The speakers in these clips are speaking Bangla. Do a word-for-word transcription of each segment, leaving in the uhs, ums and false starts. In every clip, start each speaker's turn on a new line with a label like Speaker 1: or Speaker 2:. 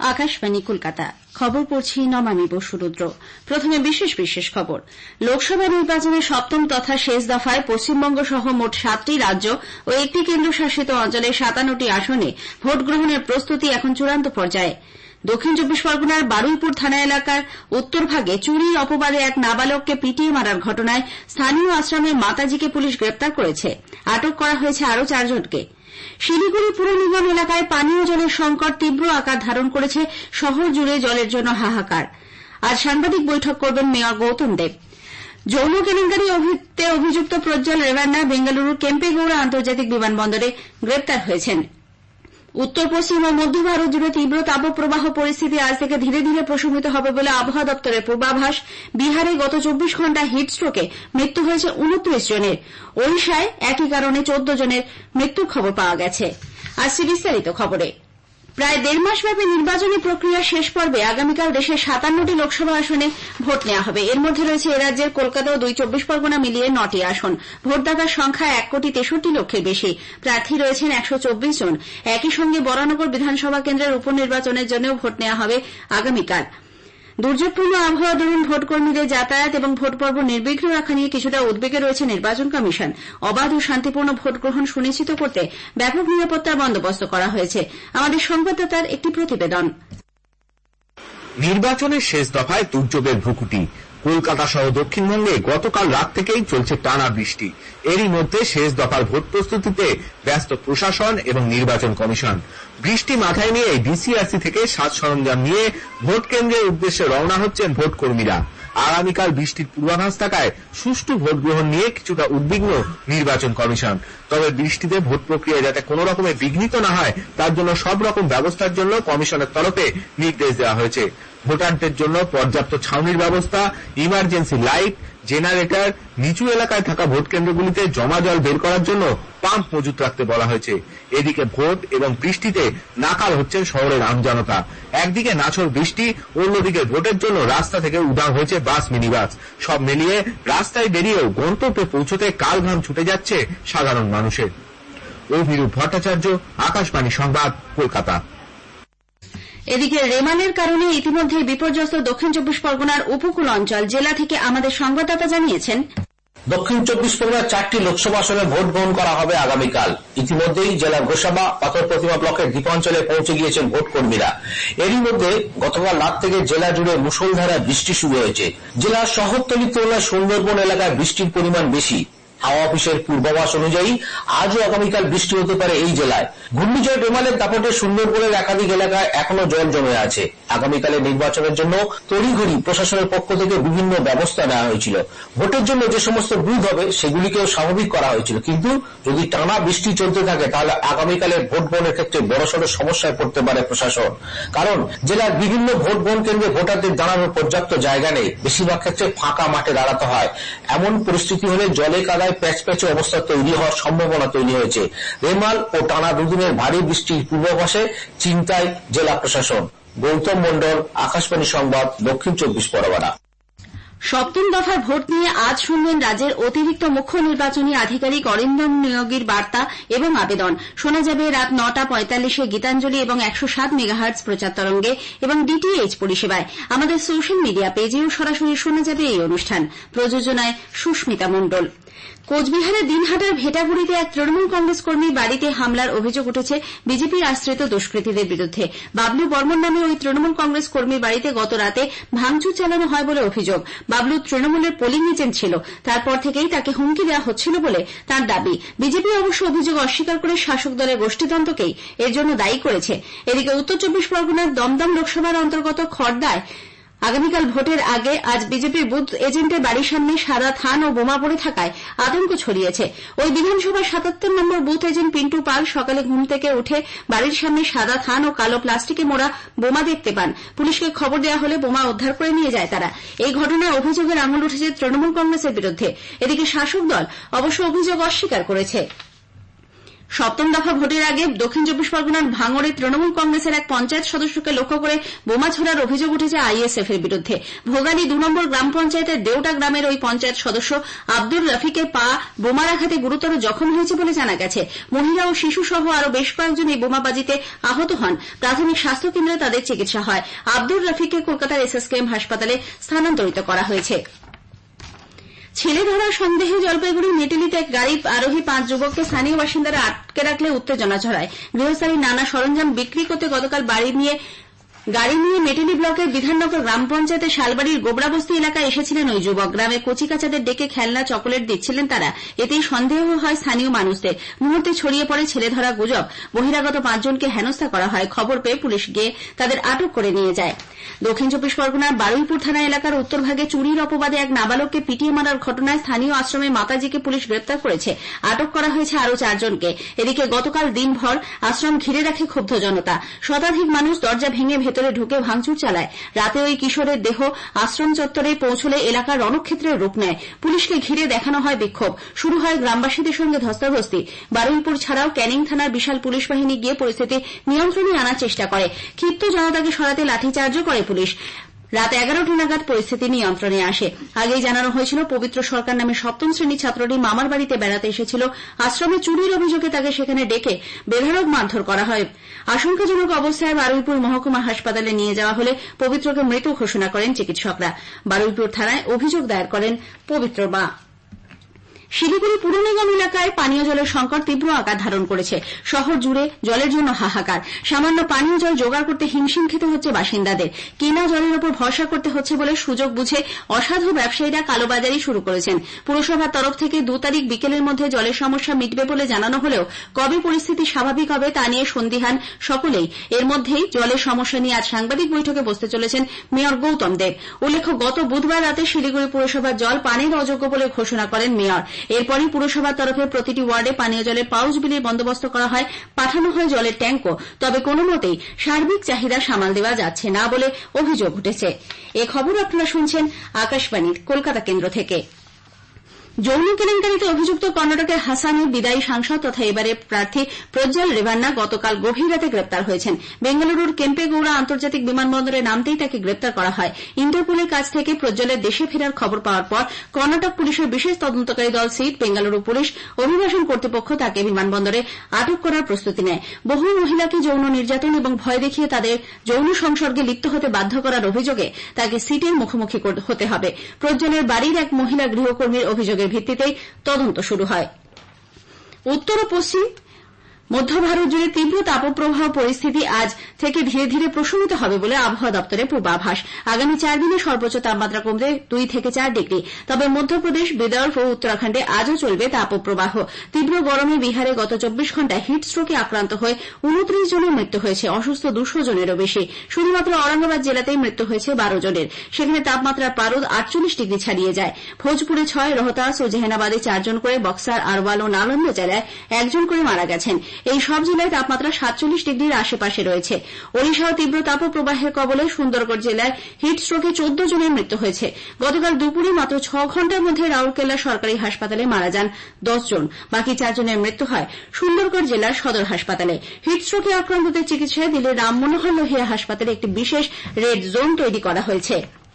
Speaker 1: আকাশবাণী কলকাতা। খবর পড়ছি নমামি বসুরুদ্র। প্রথমে বিশেষ বিশেষ খবর। লোকসভা নির্বাচনের সপ্তম তথা শেষ দফায় পশ্চিমবঙ্গ সহ মোট সাতটি রাজ্য ও একটি কেন্দ্রশাসিত অঞ্চলের সাতান্নটি আসনে ভোট গ্রহণের প্রস্তুতি এখন চূড়ান্ত পর্যায়ে। দক্ষিণ চব্বিশ পরগনার বারুইপুর থানা এলাকার উত্তরভাগে চুরির অপবাদে এক নাবালককে পিটিয়ে মারার ঘটনায় স্থানীয় আশ্রমের মাতাজিকে পুলিশ গ্রেপ্তার করেছে। আটক করা হয়েছে আরও চারজনকে। শিলিগুড়ি পুর নিগম এলাকায় পানীয় জলের সংকট তীব্র আকার ধারণ করেছে। শহর জুড়ে জলের জন্য হাহাকার। আজ সাংবাদিক বৈঠক করবেন মেয়র গৌতম দেব। যৌন কেলেঙ্কারিতে অভিযুক্ত প্রজ্জ্বল রেভান্না বেঙ্গালুরুর কেম্পেগৌড়া আন্তর্জাতিক বিমানবন্দরে গ্রেপ্তার হয়েছেন। উত্তর পশ্চিম ও মধ্য ভারত জুড়ে তীব্র তাপপ্রবাহ পরিস্থিতি আজ থেকে ধীরে ধীরে প্রশমিত হবে বলে আবহাওয়া দপ্তরের পূর্বাভাস। বিহারে গত চব্বিশ ঘণ্টায় হিটস্ট্রোকে মৃত্যু হয়েছে উনত্রিশ জনের। ওড়িশায় একই কারণে চোদ্দ জনের মৃত্যুর খবর পাওয়া গেছে। আসছে বিস্তারিত খবরে। প্রায় দেড় মাসব্যাপী নির্বাচনী প্রক্রিয়া শেষ পর্বে আগামীকাল দেশের সাতান্নটি লোকসভা আসনে ভোট নেওয়া হবে। এর মধ্যে রয়েছে এরাজ্যের কলকাতা ও দুই চব্বিশ পরগনা মিলিয়ে নটি আসন। ভোটদাতার সংখ্যা এক কোটি তেষট্টি লক্ষের বেশি। প্রার্থী রয়েছেন একশো চব্বিশ জন। একই সঙ্গে বরানগর বিধানসভা কেন্দ্রের উপনির্বাচনের জন্যও ভোট নেওয়া হবে আগামীকাল। দুর্যোগপূর্ণ আবহাওয়া দরুন ভোটকর্মীদের যাতায়াত এবং ভোট পর্ব নির্বিঘ্ন রাখা নিয়ে কিছুটা উদ্বেগে রয়েছে নির্বাচন কমিশন। অবাধ ও শান্তিপূর্ণ ভোট গ্রহণ সুনিশ্চিত করতে ব্যাপক নিরাপত্তার বন্দোবস্ত করা হয়েছে। আমাদের সংবাদদাতার একটি প্রতিবেদন।
Speaker 2: নির্বাচনের শেষ দফায় দুর্যোগের ভ্রুকুটি। কলকাতা সহ দক্ষিণবঙ্গে গতকাল রাত থেকেই চলছে টানা বৃষ্টি। এরই মধ্যে শেষ দফার ভোট প্রস্তুতিতে ব্যস্ত প্রশাসন এবং নির্বাচন কমিশন। বৃষ্টি মাথায় নিয়ে ডিসিআরসি থেকে সাজ সরঞ্জাম নিয়ে ভোট কেন্দ্রের উদ্দেশ্যে রওনা হচ্ছেন ভোট কর্মীরা। আগামীকাল বৃষ্টির পূর্বাভাস থাকায় সুষ্ঠু ভোট গ্রহণ নিয়ে কিছুটা উদ্বিগ্ন নির্বাচন কমিশন। তবে বৃষ্টিতে ভোট প্রক্রিয়া যাতে কোনো রকমে বিঘ্নিত না হয় তার জন্য সব রকম ব্যবস্থার জন্য কমিশনের তরফে নির্দেশ দেওয়া হয়েছে। ভোটারদের জন্য পর্যাপ্ত ছাউনির ব্যবস্থা, ইমার্জেন্সি লাইট, জেনারেটর, নিচু এলাকায় থাকা ভোট কেন্দ্রগুলিতে জমা জল বের করার জন্য পাম্প মজুত রাখতে বলা হয়েছে। এদিকে ভোট এবং বৃষ্টিতে নাকাল হচ্ছেন শহরের আমজনতা। একদিকে নাছর বৃষ্টি, অন্যদিকে ভোটের জন্য রাস্তা থেকে উধাও হয়েছে বাস মিনিবাস। সব মিলিয়ে রাস্তায় বেরিয়েও গন্তব্যে পৌঁছতে কালঘাম ছুটে যাচ্ছে সাধারণ মানুষের। অভিরূপ ভট্টাচার্য, আকাশবাণী সংবাদ, কলকাতা।
Speaker 1: এদিকে রেমালের কারণে ইতিমধ্যে বিপর্যস্ত দক্ষিণ চব্বিশ পরগনার উপকূল অঞ্চল। জেলা থেকে আমাদের সংবাদদাতা জানিয়েছেন,
Speaker 3: দক্ষিণ চব্বিশ পরগনার চারটি লোকসভা আসনে ভোট গ্রহণ করা হবে আগামীকাল। ইতিমধ্যেই জেলার গোসাবা পাথর প্রতিমা ব্লকের দ্বীপাঞ্চলে পৌঁছে গিয়েছেন ভোট কর্মীরা। এরই মধ্যে গতকাল রাত থেকে জেলা জুড়ে মুষলধারে বৃষ্টি শুরু হয়েছে। জেলার শহরতলির তুলনায় সুন্দরবন এলাকায় বৃষ্টির পরিমাণ বেশি। হাওয়া অফিসের পূর্বাভাস অনুযায়ী আজও আগামীকাল বৃষ্টি হতে পারে এই জেলায়। ঘূর্ণিঝড় রেমালের দাপটে সুন্দরবনের একাধিক এলাকায় এখনো জল জমে আছে। আগামীকালের নির্বাচনের জন্য তড়িঘড়ি প্রশাসনের পক্ষ থেকে বিভিন্ন ব্যবস্থা নেওয়া হয়েছিল। ভোটের জন্য যে সমস্ত বুথ হবে সেগুলিকেও স্বাভাবিক করা হয়েছিল, কিন্তু যদি টানা বৃষ্টি চলতে থাকে তাহলে আগামীকালের ভোট গ্রহণের ক্ষেত্রে বড়সড় সমস্যায় পড়তে পারে প্রশাসন। কারণ জেলার বিভিন্ন ভোট গ্রহণ কেন্দ্রে ভোটারদের দাঁড়ানোর পর্যাপ্ত জায়গা নেই। বেশিরভাগ ক্ষেত্রে ফাঁকা মাঠে দাঁড়াতে হয়। এমন পরিস্থিতি হলে জলে কাদায় প্যাচ প্যাচে অবস্থা তৈরি হওয়ার সম্ভাবনা তৈরি হয়েছে। রেমাল ও টানা দুদিনের ভারী বৃষ্টির পূর্বাভাসে চিন্তায় জেলা প্রশাসন। গৌতম মন্ডল, আকাশবাণী সংবাদ, দক্ষিণ চব্বিশ পরগনা।
Speaker 1: সপ্তম দফার ভোট নিয়ে আজ শুনবেন রাজ্যের অতিরিক্ত মুখ্য নির্বাচনী আধিকারিক অরিন্দম নিয়োগীর বার্তা এবং আবেদন। শোনা যাবে রাত নটা পঁয়তাল্লিশে গীতাঞ্জলি এবং একশো সাত মেগাহার্টজ প্রচার তরঙ্গে এবং ডিটিএইচ পরিষেবায়। আমাদের সোশ্যাল মিডিয়া পেজেও সরাসরি শোনা যাবে এই অনুষ্ঠান। প্রযোজনায় সুস্মিতা মণ্ডল। কোচবিহারের দিনহাটার ভেটাগুড়িতে এক তৃণমূল কংগ্রেস কর্মীর বাড়িতে হামলার অভিযোগ উঠেছে বিজেপির আশ্রিত দুষ্কৃতীদের বিরুদ্ধে। বাবলু বর্মন নামে ওই তৃণমূল কংগ্রেস কর্মীর বাড়িতে গত রাতে ভাঙচুর চালানো হয় বলে অভিযোগ। বাবলু তৃণমূলের পোলিং এজেন্ট ছিল। তারপর থেকেই তাকে হুমকি দেওয়া হচ্ছিল বলে তার দাবি। বিজেপি অবশ্য অভিযোগ অস্বীকার করে শাসক দলের গোষ্ঠীতন্ত্রকেই এর জন্য দায়ী করেছে। এদিকে উত্তর চব্বিশ পরগনার দমদম লোকসভার অন্তর্গত খড়দায় আগামীকাল ভোটের আগে আজ বিজেপির বুথ এজেন্টের বাড়ির সামনে সাদা থান ও বোমা পড়ে থাকায় আতঙ্ক ছড়িয়েছে। ওই বিধানসভার সাতাত্তর নম্বর বুথ এজেন্ট পিন্টু পাল সকালে ঘুম থেকে উঠে বাড়ির সামনে সাদা থান ও কালো প্লাস্টিকে মোড়া বোমা দেখতে পান। পুলিশকে খবর দেওয়া হলে বোমা উদ্ধার করে নিয়ে যায় তারা। এই ঘটনায় অভিযোগের আঙুল উঠেছে তৃণমূল কংগ্রেসের বিরুদ্ধে। এদিকে শাসক দল অবশ্য অভিযোগ অস্বীকার করেছে। সপ্তম দফা ভোটের আগে দক্ষিণ চব্বিশ পরগনার ভাঙড়ে তৃণমূল কংগ্রেসের এক পঞ্চায়েত সদস্যকে লক্ষ্য করে বোমা ছোড়ার অভিযোগ উঠেছে আইএসএফ এর বিরুদ্ধে। ভোগালী দু নম্বর গ্রাম পঞ্চায়েতের দেউটা গ্রামের ওই পঞ্চায়েত সদস্য আব্দুর রফিকের পা বোমার আঘাতে গুরুতর জখম হয়েছে বলে জানা গেছে। মহিলা ও শিশু সহ আরো বেশ কয়েকজন এই বোমাবাজিতে আহত হন। প্রাথমিক স্বাস্থ্য কেন্দ্রে তাদের চিকিৎসা হয়। আব্দুর রফিককে কলকাতার এসএসকেএম হাসপাতালে স্থানান্তরিত করা হয়েছে। ছেলে ধরার সন্দেহে জলপাইগুড়ির মেটেলিতে এক গাড়ির আরোহী পাঁচ যুবককে স্থানীয় বাসিন্দারা আটকে রাখলে উত্তেজনা ছড়ায়। গৃহস্থালীর নানা সরঞ্জাম বিক্রি করতে গতকাল বাড়ি নিয়ে গাড়ি নিয়ে মেটেলি ব্লকের বিধাননগর গ্রাম পঞ্চায়েতের শালবাড়ির গোবরাবস্তি এলাকায় এসেছিলেন ওই যুবক। গ্রামে কচিকাচাদের ডেকে খেলনা চকোলেট দিচ্ছিলেন তারা। এতেই সন্দেহ হয় স্থানীয় মানুষদের। মুহূর্তে ছড়িয়ে পড়ে ছেলে ধরা গুজব। বহিরাগত পাঁচজনকে হেনস্থা করা হয়। খবর পেয়ে পুলিশ গিয়ে তাদের আটক করে নিয়ে যায়। দক্ষিণ চব্বিশ পরগনার বারুইপুর থানা এলাকার উত্তরভাগে চুরির অপবাদে এক নাবালককে পিটিয়ে মারার ঘটনায় স্থানীয় আশ্রমে মাতাজিকে পুলিশ গ্রেপ্তার করেছে। আটক করা হয়েছে আরও চারজনকে। এদিকে গতকাল দিনভর আশ্রম ঘিরে রাখে ক্ষুব্ধ জনতা। শতাধিক মানুষ দরজা ভেঙে ভেতরে ঢুকে ভাঙচুর চালায়। রাতে ওই কিশোরের দেহ আশ্রম চত্বরে পৌঁছলে এলাকার রণক্ষেত্রের রূপ নেয়। পুলিশকে ঘিরে দেখানো হয় বিক্ষোভ। শুরু হয় গ্রামবাসীদের সঙ্গে ধস্তাধস্তি। বারুইপুর ছাড়াও ক্যানিং থানার বিশাল পুলিশ বাহিনী গিয়ে পরিস্থিতি নিয়ন্ত্রণে আনার চেষ্টা করে। ক্ষিপ্ত জনতাকে সরাতে লাঠিচার্জও করে পুলিশ। রাত এগারোটা নাগাদ পরিস্থিতি নিয়ন্ত্রণে আসে। আগেই জানানো হয়েছিল পবিত্র সরকার নামে সপ্তম শ্রেণীর ছাত্রটি মামার বাড়িতে বেড়াতে এসেছিল। আশ্রমে চুরির অভিযোগে তাকে সেখানে ডেকে বেধড়ক মারধর করা হয়। আশঙ্কাজনক অবস্থায় বারুইপুর মহকুমা হাসপাতালে নিয়ে যাওয়া হলে পবিত্রকে মৃত ঘোষণা করেন চিকিৎসকরা। বারুইপুর থানায় অভিযোগ দায়ের করেন পবিত্র মা। শিলিগুড়ি পুর নিগম এলাকায় পানীয় জলের সংকট তীব্র আকার ধারণ করেছে। শহর জুড়ে জলের জন্য হাহাকার। সামান্য পানীয় জল জোগাড় করতে হিমশিম খেতে হচ্ছে বাসিন্দাদের। কেনা জলের উপর ভরসা করতে হচ্ছে বলে সুযোগ বুঝে অসাধু ব্যবসায়ীরা কালোবাজারি শুরু করেছেন। পুরসভার তরফ থেকে দু তারিখ বিকেলের মধ্যে জলের সমস্যা মিটবে বলে জানানো হলেও কবে পরিস্থিতি স্বাভাবিক হবে তা নিয়ে সন্দিহান সকলেই। এর মধ্যেই জলের সমস্যা নিয়ে আজ সাংবাদিক বৈঠকে বসতে চলেছেন মেয়র গৌতম দেব। উল্লেখ্য, গত বুধবার রাতে শিলিগুড়ি পুরসভার জল পানের অযোগ্য বলে ঘোষণা করেন মেয়র। এরপরই পুরসভার তরফে প্রতিটি ওয়ার্ডে পানীয় জলের পাউচ বিলির বন্দোবস্ত করা হয়। পাঠানো হয় জলের ট্যাঙ্কও। তবে কোনো মতেই সার্বিক চাহিদা সামাল দেওয়া যাচ্ছে না বলে অভিযোগ উঠেছে। এ খবর আপনারা শুনছেন আকাশবাণীর কলকাতা কেন্দ্র থেকে। যৌন কেলেঙ্কারিতে অভিযুক্ত কর্ণাটকের হাসানের বিদায়ী সাংসদ তথা এবারের প্রার্থী প্রজ্জ্বল রেভান্না গতকাল গভীর রাতে গ্রেপ্তার হয়েছেন। বেঙ্গালুরুর কেম্পেগৌড়া আন্তর্জাতিক বিমানবন্দরে নামতেই তাকে গ্রেপ্তার করা হয়। ইন্টারপোলের কাছ থেকে প্রজ্জ্বলের দেশে ফেরার খবর পাওয়ার পর কর্ণাটক পুলিশের বিশেষ তদন্তকারী দল সিট, বেঙ্গালুরু পুলিশ, অভিবাসন কর্তৃপক্ষ তাকে বিমানবন্দরে আটক করার প্রস্তুতি নেয়। বহু মহিলাকে যৌন নির্যাতন এবং ভয় দেখিয়ে তাদের যৌন সংসর্গে লিপ্ত হতে বাধ্য করার অভিযোগে তাকে সিটের মুখোমুখি হতে হবে। প্রজ্জ্বলের বাড়ির এক মহিলা গৃহকর্মীর অভিযোগের ভিত্তিতেই তদন্ত শুরু হয়। উত্তর ও পশ্চিম মধ্য ভারত জুড়ে তীব্র তাপপ্রবাহ পরিস্থিতি আজ থেকে ধীরে ধীরে প্রশমিত হবে বলে আবহাওয়া দপ্তরের পূর্বাভাস। আগামী চার দিনে সর্বোচ্চ তাপমাত্রা কমবে দুই থেকে চার ডিগ্রি। তবে মধ্যপ্রদেশ, বিদর্ভ ও উত্তরাখণ্ডে আজও চলবে তাপপ্রবাহ। তীব্র গরমে বিহারে গত চব্বিশ ঘণ্টায় হিটস্ট্রোকে আক্রান্ত হয়ে উনত্রিশ জনের মৃত্যু হয়েছে। অসুস্থ দুশো জনেরও বেশি। শুধুমাত্র ঔরঙ্গাবাদ জেলাতেই মৃত্যু হয়েছে বারো জনের। সেখানে তাপমাত্রার পারদ আটচল্লিশ ডিগ্রি ছাড়িয়ে যায়। ভোজপুরে ছয়, রোহতাস ও জেহানাবাদে চারজন করে, বক্সার, আরওয়াল ও নালন্দা জেলায় একজন করে মারা গেছেন। এই সব জেলায় তাপমাত্রা সাতচল্লিশ ডিগ্রির আশেপাশে রয়েছে। ওড়িশাও তীব্র তাপপ্রবাহের কবলে। সুন্দরগড় জেলায় হিটস্ট্রোকে চোদ্দ জনের মৃত্যু হয়েছে। গতকাল দুপুরে মাত্র ছ ঘণ্টার মধ্যে রাউরকেলা সরকারি হাসপাতালে মারা যান দশ জন। বাকি চারজনের মৃত্যু হয় সুন্দরগড় জেলার সদর হাসপাতালে। হিটস্ট্রোকে আক্রান্তদের চিকিৎসায় দিল্লির রাম মনোহর লোহিয়া হাসপাতালে একটি বিশেষ রেড জোন তৈরি করা হয়েছে।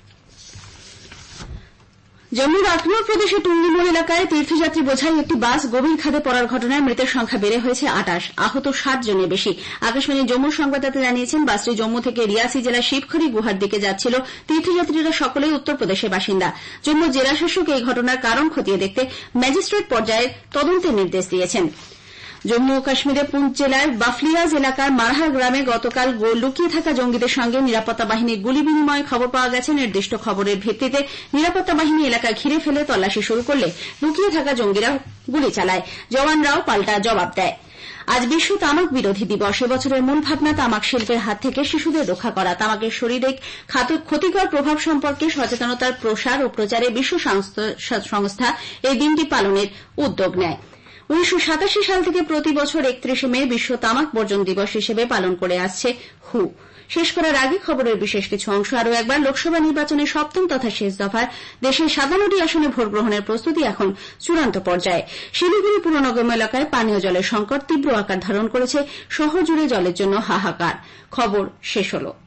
Speaker 1: জম্মুর আখনুর প্রদেশের টুঙ্গিমোড় এলাকায় তীর্থযাত্রী বোঝাই একটি বাস গভীর খাদে পড়ার ঘটনায় মৃতের সংখ্যা বেড়ে হয়েছে আটাশ, আহত ষাট জনের বেশি। আকাশবাণীর জম্মুর সংবাদদাতা জানিয়েছেন, বাসটি জম্মু থেকে রিয়াসি জেলার শিবখড়ি গুহার দিকে যাচ্ছিল। তীর্থযাত্রীরা সকলেই উত্তরপ্রদেশের বাসিন্দা। জম্মু জেলাশাসক এই ঘটনার কারণ খতিয়ে দেখতে ম্যাজিস্ট্রেট পর্যায়ে তদন্তের নির্দেশ দিয়েছেন। জম্মু ও কাশ্মীরের পুঞ্চ জেলার বাফলিয়াজ এলাকার মারহা গ্রামে গতকাল লুকিয়ে থাকা জঙ্গিদের সঙ্গে নিরাপত্তা বাহিনীর গুলি বিনিময়ে খবর পাওয়া গেছে। নির্দিষ্ট খবরের ভিত্তিতে নিরাপত্তা বাহিনী এলাকা ঘিরে ফেলে তল্লাশি শুরু করলে লুকিয়ে থাকা জঙ্গিরা গুলি চালায়। জওয়ানরাও পাল্টা জবাব দেয়। আজ বিশ্ব তামাক বিরোধী দিবস। এবছরের মূল ভাবনা তামাক শিল্পের হাত থেকে শিশুদের রক্ষা করা। তামাকের শারীরিক ক্ষতিকর প্রভাব সম্পর্কে সচেতনতার প্রসার ও প্রচারে বিশ্ব সংস্থা এই দিনটি পালনের উদ্যোগ নেয়। উনিশশো সাতাশি সাল থেকে প্রতি বছর একত্রিশে মে বিশ্ব তামাক বর্জন দিবস হিসেবে পালন করে আসছে হু। শেষ করার আগে খবরের বিশেষ কিছু অংশ আরও একবার। লোকসভা নির্বাচনের সপ্তম তথা শেষ দফায় দেশের সাতান্নটি আসনে ভোট গ্রহণের প্রস্তুতি এখন চূড়ান্ত পর্যায়ে। শিলিগুড়ি পুর নিগম এলাকায় পানীয় জলের সংকট তীব্র আকার ধারণ করেছে, শহর জুড়ে জলের জন্য হাহাকার। খবর শেষ হল।